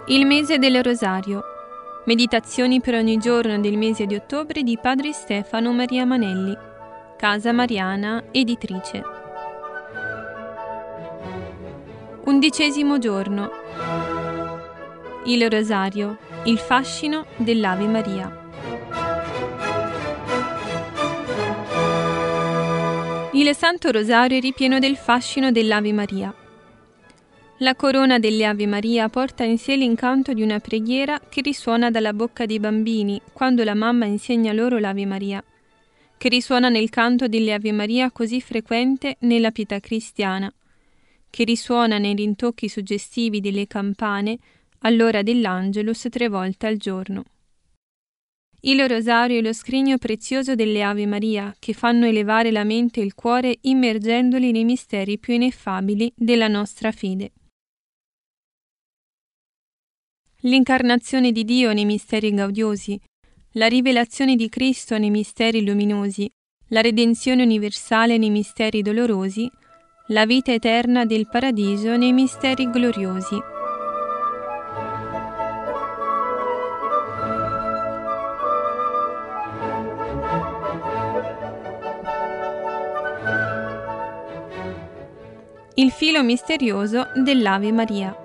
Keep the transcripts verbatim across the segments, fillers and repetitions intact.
Il mese del Rosario. Meditazioni per ogni giorno del mese di ottobre di Padre Stefano Maria Manelli, Casa Mariana, editrice. Undicesimo giorno. Il Rosario, il fascino dell'Ave Maria. Il Santo Rosario è ripieno del fascino dell'Ave Maria. La corona delle Ave Maria porta in sé l'incanto di una preghiera che risuona dalla bocca dei bambini quando la mamma insegna loro l'Ave Maria, che risuona nel canto delle Ave Maria così frequente nella pietà cristiana, che risuona nei rintocchi suggestivi delle campane all'ora dell'Angelus tre volte al giorno. Il Rosario è lo scrigno prezioso delle Ave Maria che fanno elevare la mente e il cuore immergendoli nei misteri più ineffabili della nostra fede. L'incarnazione di Dio nei misteri gaudiosi, la rivelazione di Cristo nei misteri luminosi, la redenzione universale nei misteri dolorosi, la vita eterna del paradiso nei misteri gloriosi. Il filo misterioso dell'Ave Maria.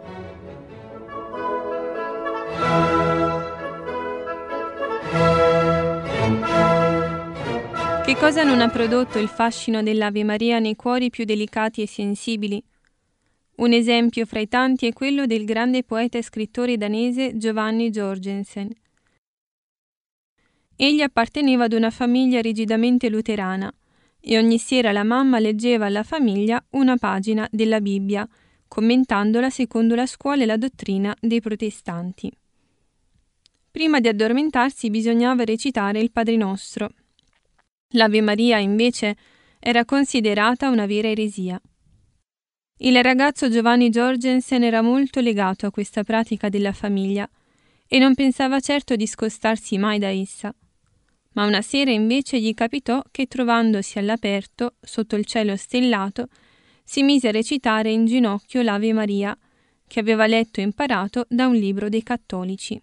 Che cosa non ha prodotto il fascino dell'Ave Maria nei cuori più delicati e sensibili? Un esempio fra i tanti è quello del grande poeta e scrittore danese Giovanni Jorgensen. Egli apparteneva ad una famiglia rigidamente luterana e ogni sera la mamma leggeva alla famiglia una pagina della Bibbia, commentandola secondo la scuola e la dottrina dei protestanti. Prima di addormentarsi bisognava recitare il Padre Nostro. L'Ave Maria, invece, era considerata una vera eresia. Il ragazzo Giovanni Jorgensen era molto legato a questa pratica della famiglia e non pensava certo di scostarsi mai da essa. Ma una sera invece gli capitò che, trovandosi all'aperto, sotto il cielo stellato, si mise a recitare in ginocchio l'Ave Maria, che aveva letto e imparato da un libro dei cattolici.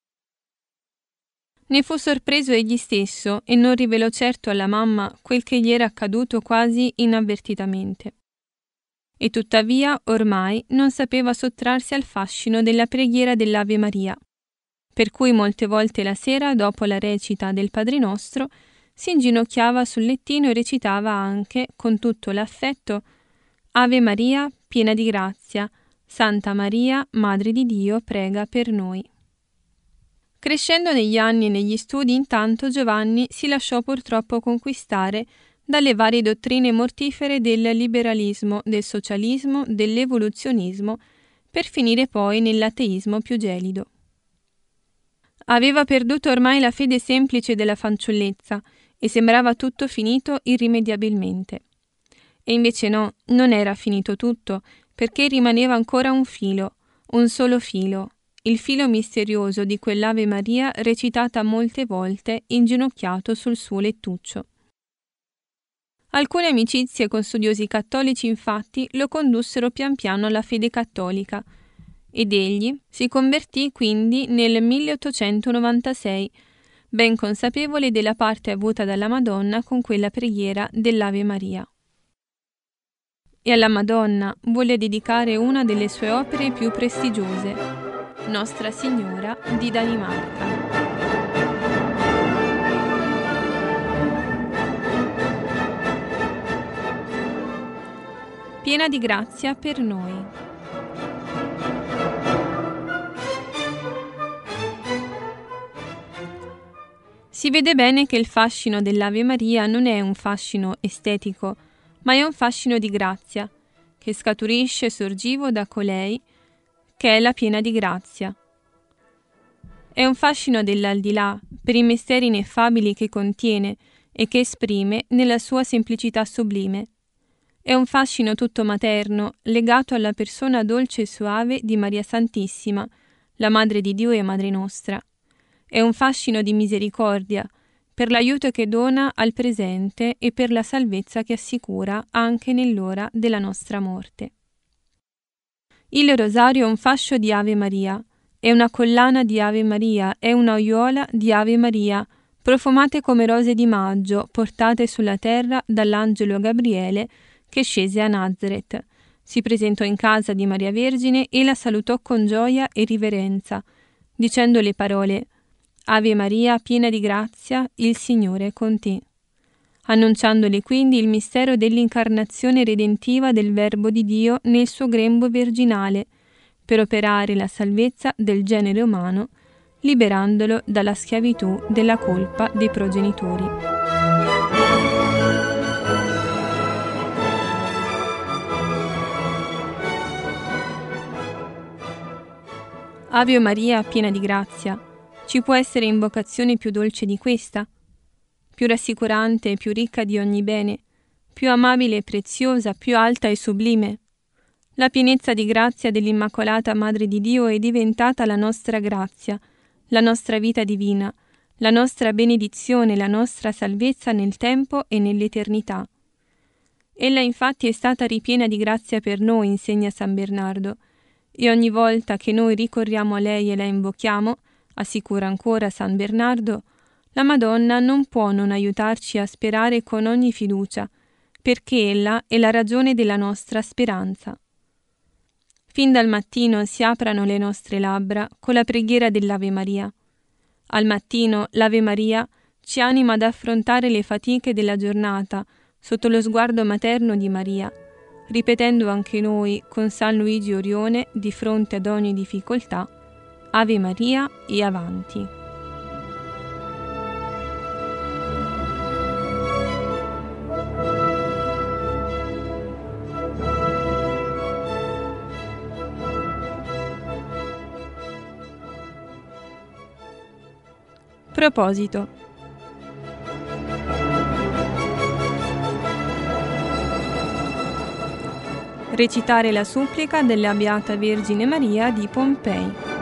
Ne fu sorpreso egli stesso e non rivelò certo alla mamma quel che gli era accaduto quasi inavvertitamente. E tuttavia ormai non sapeva sottrarsi al fascino della preghiera dell'Ave Maria, per cui molte volte la sera, dopo la recita del Padre Nostro, si inginocchiava sul lettino e recitava anche, con tutto l'affetto, Ave Maria, piena di grazia, Santa Maria, Madre di Dio, prega per noi. Crescendo negli anni e negli studi, intanto Giovanni si lasciò purtroppo conquistare dalle varie dottrine mortifere del liberalismo, del socialismo, dell'evoluzionismo, per finire poi nell'ateismo più gelido. Aveva perduto ormai la fede semplice della fanciullezza e sembrava tutto finito irrimediabilmente. E invece no, non era finito tutto, perché rimaneva ancora un filo, un solo filo, il filo misterioso di quell'Ave Maria recitata molte volte inginocchiato sul suo lettuccio. Alcune amicizie con studiosi cattolici infatti lo condussero pian piano alla fede cattolica ed egli si convertì quindi nel milleottocentonovantasei, ben consapevole della parte avuta dalla Madonna con quella preghiera dell'Ave Maria. E alla Madonna volle dedicare una delle sue opere più prestigiose, Nostra Signora di Danimarca. Piena di grazia per noi. Si vede bene che il fascino dell'Ave Maria non è un fascino estetico, ma è un fascino di grazia, che scaturisce sorgivo da colei che è la piena di grazia. È un fascino dell'aldilà per i misteri ineffabili che contiene e che esprime nella sua semplicità sublime. È un fascino tutto materno, legato alla persona dolce e soave di Maria Santissima, la Madre di Dio e Madre nostra. È un fascino di misericordia, per l'aiuto che dona al presente e per la salvezza che assicura anche nell'ora della nostra morte. Il rosario è un fascio di Ave Maria, e una collana di Ave Maria e una aiuola di Ave Maria, profumate come rose di maggio, portate sulla terra dall'angelo Gabriele che scese a Nazaret. Si presentò in casa di Maria Vergine e la salutò con gioia e riverenza, dicendo le parole: Ave Maria, piena di grazia, il Signore è con te. Annunciandole quindi il mistero dell'incarnazione redentiva del Verbo di Dio nel suo grembo virginale, per operare la salvezza del genere umano, liberandolo dalla schiavitù della colpa dei progenitori. Ave Maria, piena di grazia, ci può essere invocazione più dolce di questa? Più rassicurante e più ricca di ogni bene, più amabile e preziosa, più alta e sublime? La pienezza di grazia dell'Immacolata Madre di Dio è diventata la nostra grazia, la nostra vita divina, la nostra benedizione, la nostra salvezza nel tempo e nell'eternità. Ella infatti è stata ripiena di grazia per noi, insegna San Bernardo, e ogni volta che noi ricorriamo a lei e la invochiamo, assicura ancora San Bernardo, la Madonna non può non aiutarci a sperare con ogni fiducia, perché ella è la ragione della nostra speranza. Fin dal mattino si aprano le nostre labbra con la preghiera dell'Ave Maria. Al mattino l'Ave Maria ci anima ad affrontare le fatiche della giornata sotto lo sguardo materno di Maria, ripetendo anche noi con San Luigi Orione di fronte ad ogni difficoltà: Ave Maria e avanti. Proposito. Recitare la supplica della Beata Vergine Maria di Pompei.